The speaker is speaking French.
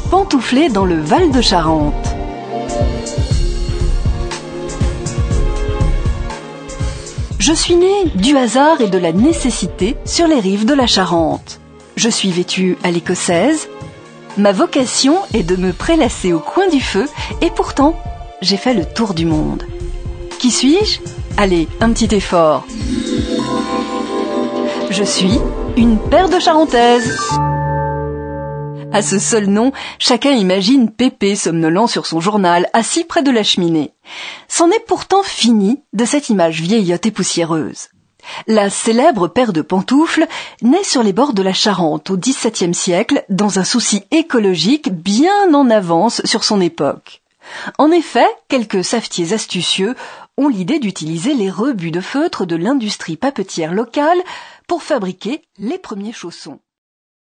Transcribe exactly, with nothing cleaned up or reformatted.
Pantoufler dans le Val de Charente. Je suis née du hasard et de la nécessité sur les rives de la Charente. Je suis vêtue à l'écossaise. Ma vocation est de me prélasser au coin du feu et pourtant, j'ai fait le tour du monde. Qui suis-je ? Allez, un petit effort. Je suis une paire de Charentaises. À ce seul nom, chacun imagine Pépé somnolent sur son journal, assis près de la cheminée. C'en est pourtant fini de cette image vieillotte et poussiéreuse. La célèbre paire de pantoufles naît sur les bords de la Charente au dix-septième siècle dans un souci écologique bien en avance sur son époque. En effet, quelques savetiers astucieux ont l'idée d'utiliser les rebuts de feutre de l'industrie papetière locale pour fabriquer les premiers chaussons.